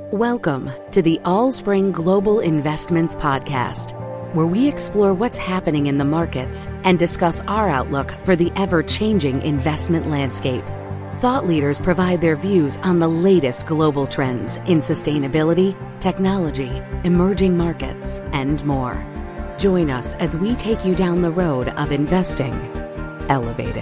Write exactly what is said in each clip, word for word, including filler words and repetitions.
Welcome to the Allspring Global Investments Podcast, where we explore what's happening in the markets and discuss our outlook for the ever-changing investment landscape. Thought leaders provide their views on the latest global trends in sustainability, technology, emerging markets, and more. Join us as we take you down the road of investing elevated.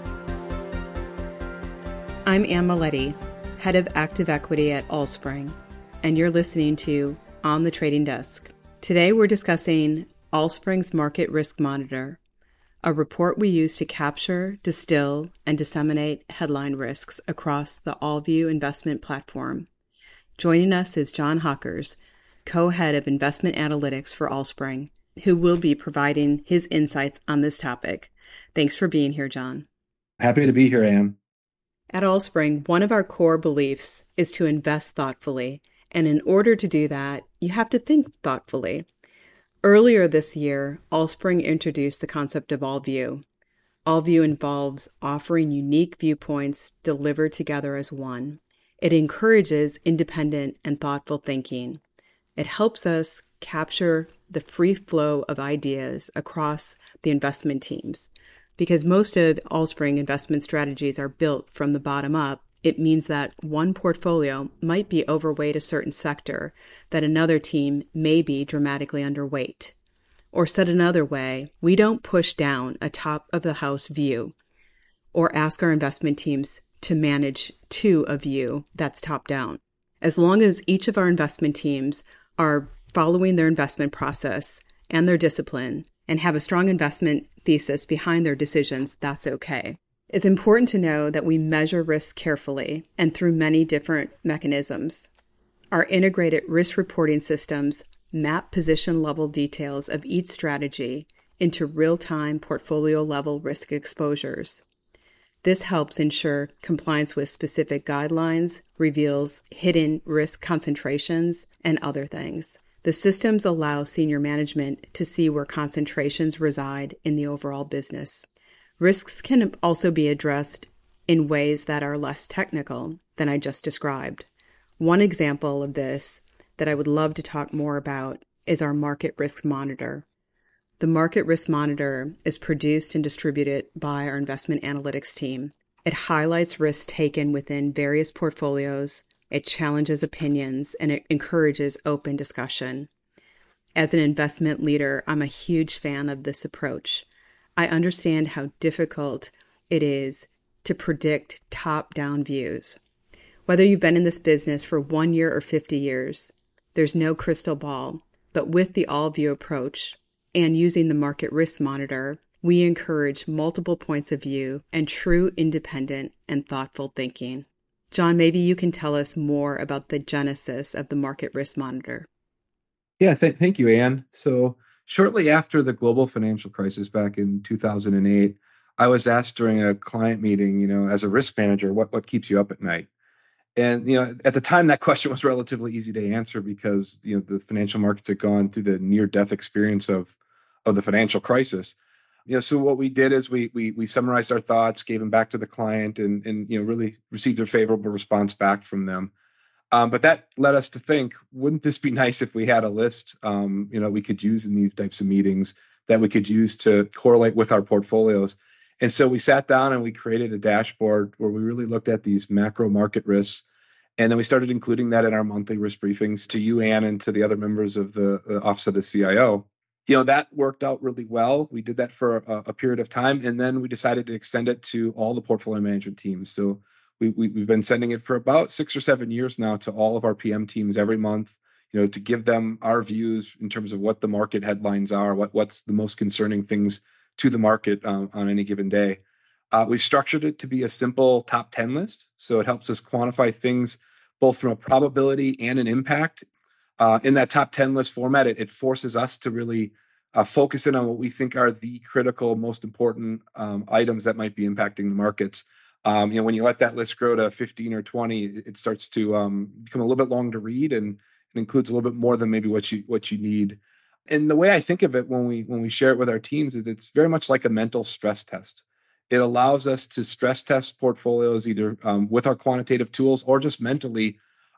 I'm Ann Maletti, Head of Active Equity at Allspring, and you're listening to On the Trading Desk. Today we're discussing Allspring's Market Risk Monitor, a report we use to capture, distill, and disseminate headline risks across the AllView investment platform. Joining us is John Hawkers, co-head of investment analytics for Allspring, who will be providing his insights on this topic. Thanks for being here, John. Happy to be here, Ann. At Allspring, one of our core beliefs is to invest thoughtfully. And in order to do that, you have to think thoughtfully. Earlier this year, Allspring introduced the concept of AllView. AllView involves offering unique viewpoints delivered together as one. It encourages independent and thoughtful thinking. It helps us capture the free flow of ideas across the investment teams. Because most of Allspring investment strategies are built from the bottom up, it means that one portfolio might be overweight a certain sector that another team may be dramatically underweight. Or said another way, we don't push down a top-of-the-house view or ask our investment teams to manage to a view that's top-down. As long as each of our investment teams are following their investment process and their discipline and have a strong investment thesis behind their decisions, that's okay. It's important to know that we measure risk carefully and through many different mechanisms. Our integrated risk reporting systems map position-level details of each strategy into real-time portfolio-level risk exposures. This helps ensure compliance with specific guidelines, reveals hidden risk concentrations, and other things. The systems allow senior management to see where concentrations reside in the overall business. Risks can also be addressed in ways that are less technical than I just described. One example of this that I would love to talk more about is our Market Risk Monitor. The Market Risk Monitor is produced and distributed by our investment analytics team. It highlights risks taken within various portfolios, it challenges opinions, and it encourages open discussion. As an investment leader, I'm a huge fan of this approach. I understand how difficult it is to predict top-down views. Whether you've been in this business for one year or fifty years, there's no crystal ball. But with the AllView approach and using the Market Risk Monitor, we encourage multiple points of view and true independent and thoughtful thinking. John, maybe you can tell us more about the genesis of the Market Risk Monitor. Yeah, th- thank you, Ann. So shortly after the global financial crisis back in two thousand eight, I was asked during a client meeting, you know, as a risk manager, what, what keeps you up at night? And, you know, at the time, that question was relatively easy to answer because, you know, the financial markets had gone through the near-death experience of, of the financial crisis. You know, so what we did is we we we summarized our thoughts, gave them back to the client, and and you know really received a favorable response back from them. Um, but that led us to think, wouldn't this be nice if we had a list, um, you know, we could use in these types of meetings that we could use to correlate with our portfolios? And so we sat down and we created a dashboard where we really looked at these macro market risks. And then we started including that in our monthly risk briefings to you, Ann, and to the other members of the, the Office of the C I O. You know, that worked out really well. We did that for a, a period of time. And then we decided to extend it to all the portfolio management teams. So We, we, we've been sending it for about six or seven years now to all of our P M teams every month, you know, to give them our views in terms of what the market headlines are, what what's the most concerning things to the market um, on any given day. Uh, we've structured it to be a simple top ten list. So it helps us quantify things both from a probability and an impact. Uh, in that top ten list format, it, it forces us to really uh, focus in on what we think are the critical, most important um, items that might be impacting the markets. Um, you know, when you let that list grow to fifteen or twenty, it starts to um, become a little bit long to read, and it includes a little bit more than maybe what you what you need. And the way I think of it when we when we share it with our teams is it's very much like a mental stress test. It allows us to stress test portfolios either um, with our quantitative tools or just mentally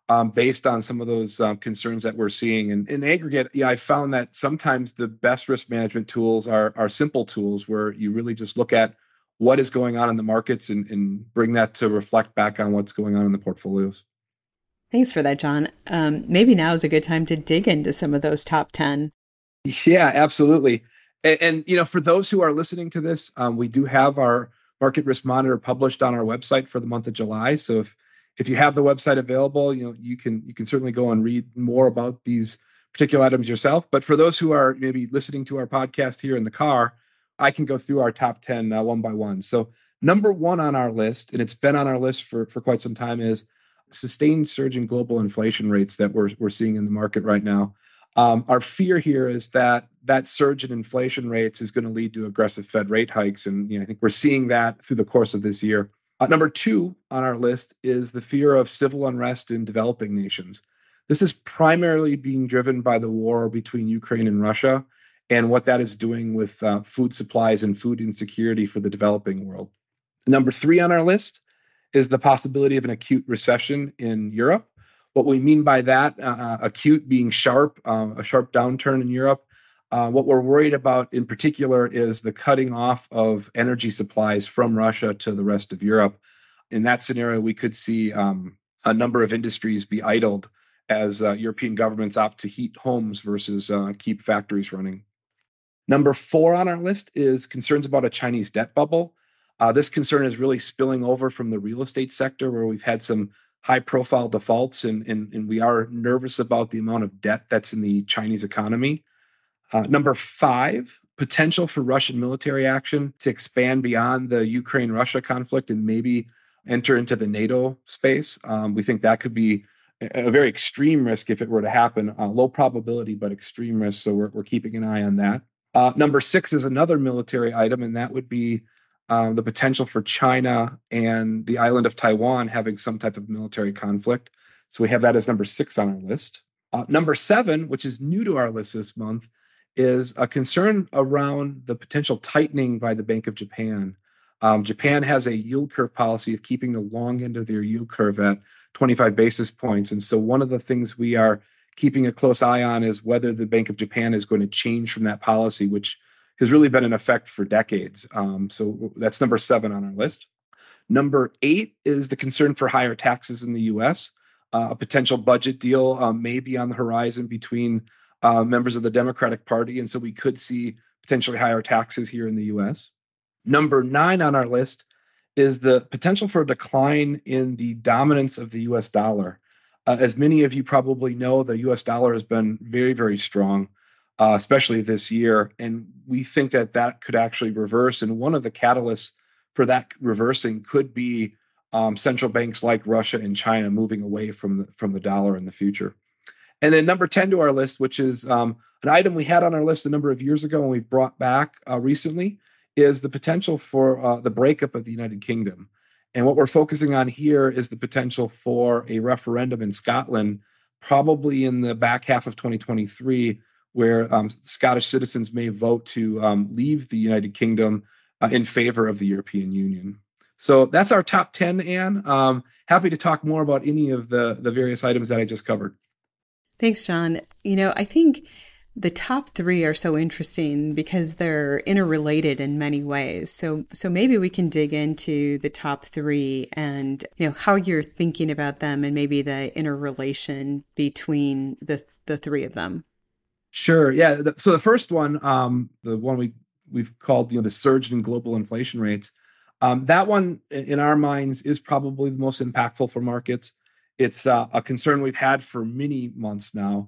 um, based on some of those um, concerns that we're seeing. And in aggregate, yeah, I found that sometimes the best risk management tools are are simple tools where you really just look at what is going on in the markets and, and bring that to reflect back on what's going on in the portfolios. Thanks for that, John. Um, maybe now is a good time to dig into some of those top ten. Yeah, absolutely. And, and you know, for those who are listening to this, um, we do have our market risk monitor published on our website for the month of July. So if if you have the website available, you know, you can you can certainly go and read more about these particular items yourself. But for those who are maybe listening to our podcast here in the car, I can go through our top ten uh, one by one. So number one on our list, and it's been on our list for for quite some time, is sustained surge in global inflation rates that we're we're seeing in the market right now. Um, our fear here is that that surge in inflation rates is going to lead to aggressive Fed rate hikes. And you know, I think we're seeing that through the course of this year. Uh, number two on our list is the fear of civil unrest in developing nations. This is primarily being driven by the war between Ukraine and Russia and what that is doing with uh, food supplies and food insecurity for the developing world. Number three on our list is the possibility of an acute recession in Europe. What we mean by that, uh, acute being sharp, uh, a sharp downturn in Europe. Uh, what we're worried about in particular is the cutting off of energy supplies from Russia to the rest of Europe. In that scenario, we could see um, a number of industries be idled as uh, European governments opt to heat homes versus uh, keep factories running. Number four on our list is concerns about a Chinese debt bubble. Uh, this concern is really spilling over from the real estate sector, where we've had some high-profile defaults, and, and, and we are nervous about the amount of debt that's in the Chinese economy. Uh, number five, potential for Russian military action to expand beyond the Ukraine-Russia conflict and maybe enter into the NATO space. Um, we think that could be a, a very extreme risk if it were to happen. Uh, low probability, but extreme risk, so we're, we're keeping an eye on that. Uh, number six is another military item, and that would be um, the potential for China and the island of Taiwan having some type of military conflict. So we have that as number six on our list. Uh, number seven, which is new to our list this month, is a concern around the potential tightening by the Bank of Japan. Um, Japan has a yield curve policy of keeping the long end of their yield curve at twenty-five basis points. And so one of the things we are keeping a close eye on is whether the Bank of Japan is going to change from that policy, which has really been in effect for decades. Um, so that's number seven on our list. Number eight is the concern for higher taxes in the U S. Uh, a potential budget deal um, may be on the horizon between uh, members of the Democratic Party, and so we could see potentially higher taxes here in the U S. Number nine on our list is the potential for a decline in the dominance of the U S dollar. Uh, as many of you probably know, the U S dollar has been very, very strong, uh, especially this year. And we think that that could actually reverse. And one of the catalysts for that reversing could be um, central banks like Russia and China moving away from the, from the dollar in the future. And then number ten to our list, which is um, an item we had on our list a number of years ago and we've brought back uh, recently, is the potential for uh, the breakup of the United Kingdom. And what we're focusing on here is the potential for a referendum in Scotland, probably in the back half of twenty twenty-three, where um, Scottish citizens may vote to um, leave the United Kingdom uh, in favor of the European Union. So that's our top ten, Anne. Um, happy to talk more about any of the, the various items that I just covered. Thanks, John. You know, I think the top three are so interesting because they're interrelated in many ways. So, so maybe we can dig into the top three and, you know, how you're thinking about them and maybe the interrelation between the the three of them. Sure. Yeah. So the first one, um, the one we we've called, you know, the surge in global inflation rates. Um, that one, in our minds, is probably the most impactful for markets. It's uh, a concern we've had for many months now.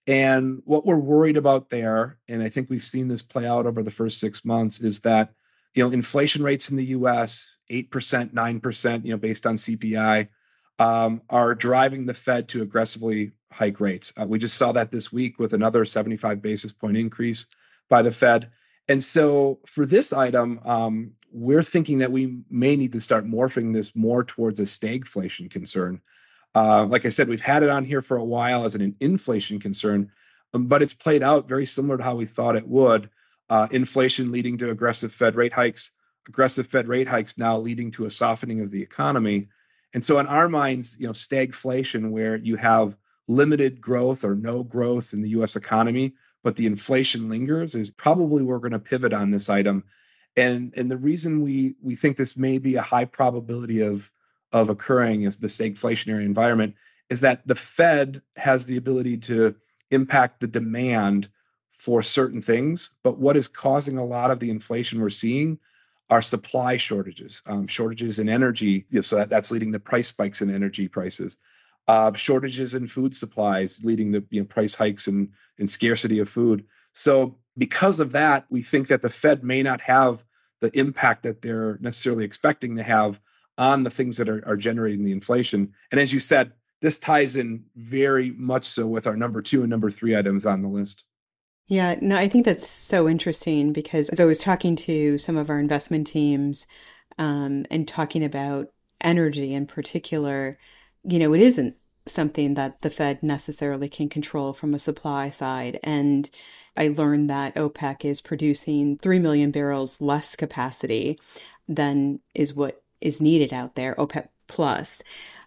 And what we're worried about there, and I think we've seen this play out over the first six months, is that, you know, inflation rates in the U S, eight percent, nine percent, you know, based on C P I, um, are driving the Fed to aggressively hike rates. Uh, we just saw that this week with another seventy-five basis point increase by the Fed. And so for this item, um, we're thinking that we may need to start morphing this more towards a stagflation concern. Uh, like I said, we've had it on here for a while as an inflation concern, um, but it's played out very similar to how we thought it would. Uh, inflation leading to aggressive Fed rate hikes, aggressive Fed rate hikes now leading to a softening of the economy. And so in our minds, you know, stagflation, where you have limited growth or no growth in the U S economy, but the inflation lingers, is probably where we're going to pivot on this item. And and the reason we we think this may be a high probability of of occurring is the stagflationary environment is that the Fed has the ability to impact the demand for certain things, but what is causing a lot of the inflation we're seeing are supply shortages, um, shortages in energy. You know, so that, that's leading to price spikes in energy prices, uh, shortages in food supplies, leading to you know, price hikes and, and scarcity of food. So because of that, we think that the Fed may not have the impact that they're necessarily expecting to have on the things that are, are generating the inflation. And as you said, this ties in very much so with our number two and number three items on the list. Yeah, no, I think that's so interesting because as I was talking to some of our investment teams um, and talking about energy in particular, you know, it isn't something that the Fed necessarily can control from a supply side. And I learned that OPEC is producing three million barrels less capacity than is what is needed out there, OPEC plus.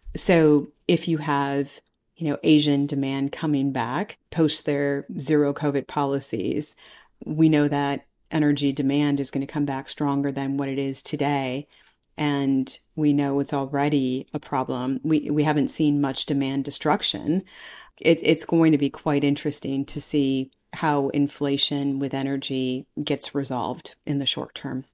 So if you have you know, Asian demand coming back post their zero COVID policies, we know that energy demand is going to come back stronger than what it is today. And we know it's already a problem. We we haven't seen much demand destruction. It, it's going to be quite interesting to see how inflation with energy gets resolved in the short term.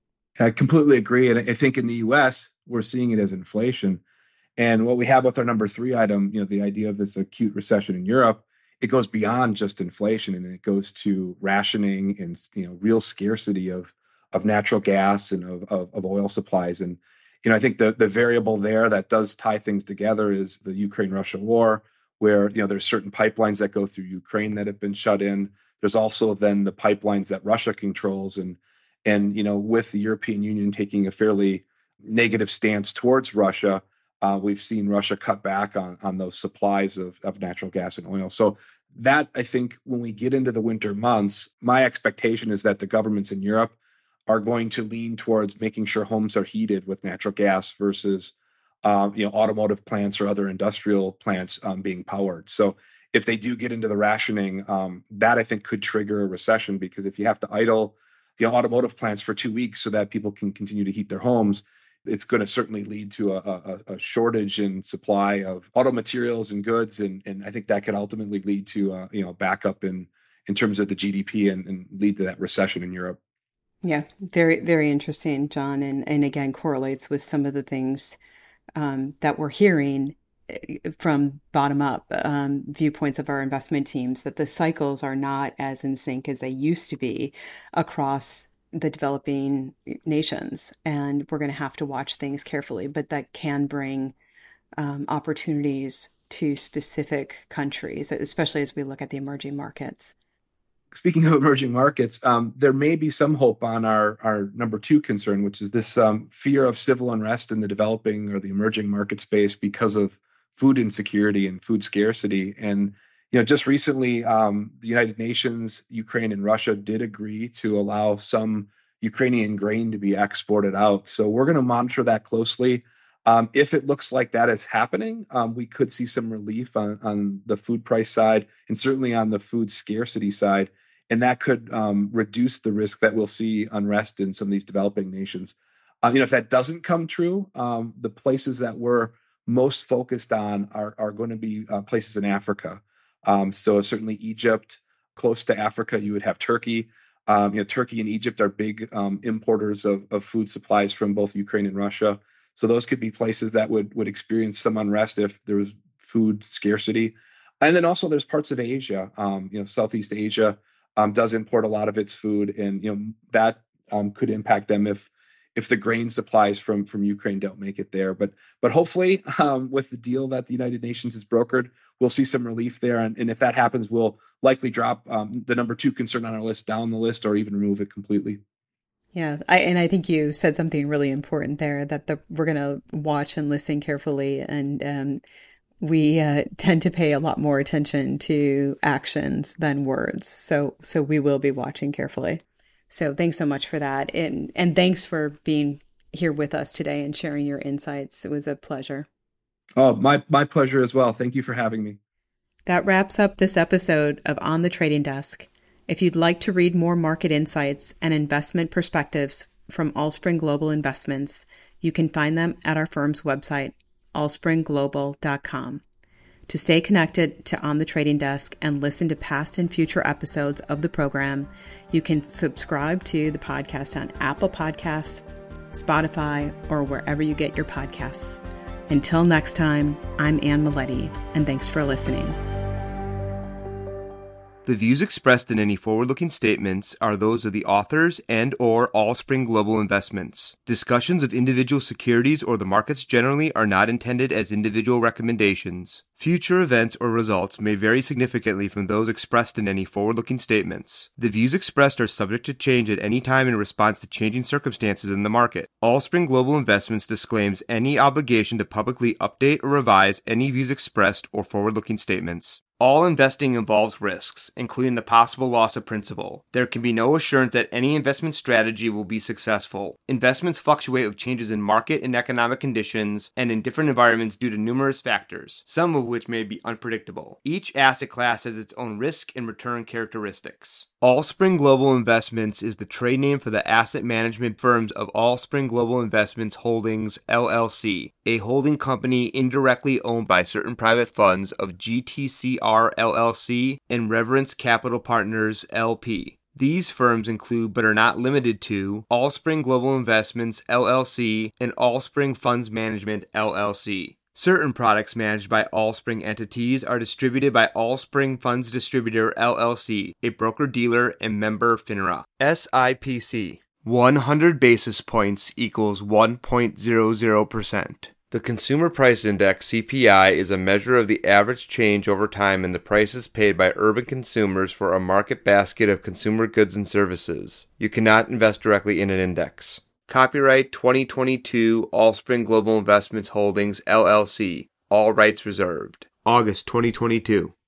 I completely agree. And I think in the U S, we're seeing it as inflation. And what we have with our number three item, you know, the idea of this acute recession in Europe, it goes beyond just inflation, and it goes to rationing and you know real scarcity of of natural gas and of, of, of oil supplies. And you know, I think the the variable there that does tie things together is the Ukraine-Russia war, where you know there's certain pipelines that go through Ukraine that have been shut in. There's also then the pipelines that Russia controls, and and you know, with the European Union taking a fairly negative stance towards Russia. Uh, we've seen Russia cut back on, on those supplies of, of natural gas and oil. So that, I think, when we get into the winter months, my expectation is that the governments in Europe are going to lean towards making sure homes are heated with natural gas versus, um, you know, automotive plants or other industrial plants um, being powered. So if they do get into the rationing, um, that I think could trigger a recession, because if you have to idle, you know, automotive plants for two weeks so that people can continue to heat their homes, it's going to certainly lead to a, a, a shortage in supply of auto materials and goods, and and I think that could ultimately lead to uh, you know backup in in terms of the G D P and, and lead to that recession in Europe. Yeah, very very interesting, John, and and again correlates with some of the things um, that we're hearing from bottom up um, viewpoints of our investment teams, that the cycles are not as in sync as they used to be across the developing nations, and we're going to have to watch things carefully, but that can bring um, opportunities to specific countries, especially as we look at the emerging markets. Speaking of emerging markets, um, there may be some hope on our, our number two concern, which is this um, fear of civil unrest in the developing or the emerging market space because of food insecurity and food scarcity. And You know, just recently, um, the United Nations, Ukraine, and Russia did agree to allow some Ukrainian grain to be exported out. So we're going to monitor that closely. Um, if it looks like that is happening, um, we could see some relief on, on the food price side and certainly on the food scarcity side. And that could um, reduce the risk that we'll see unrest in some of these developing nations. Um, you know, if that doesn't come true, um, the places that we're most focused on are, are going to be uh, places in Africa. Um, so certainly Egypt, close to Africa, you would have Turkey. Um, you know, Turkey and Egypt are big um, importers of, of food supplies from both Ukraine and Russia. So those could be places that would would experience some unrest if there was food scarcity. And then also there's parts of Asia, um, you know, Southeast Asia um, does import a lot of its food, and you know that um, could impact them if if the grain supplies from from Ukraine don't make it there. But but hopefully um, with the deal that the United Nations has brokered, we'll see some relief there. And, and if that happens, we'll likely drop um, the number two concern on our list down the list or even remove it completely. Yeah, I, and I think you said something really important there, that the, we're going to watch and listen carefully. And um, we uh, tend to pay a lot more attention to actions than words. So so we will be watching carefully. So thanks so much for that. And, and thanks for being here with us today and sharing your insights. It was a pleasure. Oh, my, my pleasure as well. Thank you for having me. That wraps up this episode of On the Trading Desk. If you'd like to read more market insights and investment perspectives from Allspring Global Investments, you can find them at our firm's website, allspring global dot com. To stay connected to On the Trading Desk and listen to past and future episodes of the program, you can subscribe to the podcast on Apple Podcasts, Spotify, or wherever you get your podcasts. Until next time, I'm Anne Maletti, and thanks for listening. The views expressed in any forward-looking statements are those of the authors and or Allspring Global Investments. Discussions of individual securities or the markets generally are not intended as individual recommendations. Future events or results may vary significantly from those expressed in any forward-looking statements. The views expressed are subject to change at any time in response to changing circumstances in the market. Allspring Global Investments disclaims any obligation to publicly update or revise any views expressed or forward-looking statements. All investing involves risks, including the possible loss of principal. There can be no assurance that any investment strategy will be successful. Investments fluctuate with changes in market and economic conditions and in different environments due to numerous factors, some of which may be unpredictable. Each asset class has its own risk and return characteristics. Allspring Global Investments is the trade name for the asset management firms of Allspring Global Investments Holdings, L L C, a holding company indirectly owned by certain private funds of G T C R L L C and Reverence Capital Partners, L P. These firms include, but are not limited to, Allspring Global Investments, L L C, and Allspring Funds Management, L L C. Certain products managed by Allspring entities are distributed by Allspring Funds Distributor, L L C, a broker-dealer and member FINRA. S I P C. one hundred basis points equals one point zero zero percent. The Consumer Price Index, C P I, is a measure of the average change over time in the prices paid by urban consumers for a market basket of consumer goods and services. You cannot invest directly in an index. Copyright twenty twenty-two Allspring Global Investments Holdings, L L C. All rights reserved. August twenty twenty-two.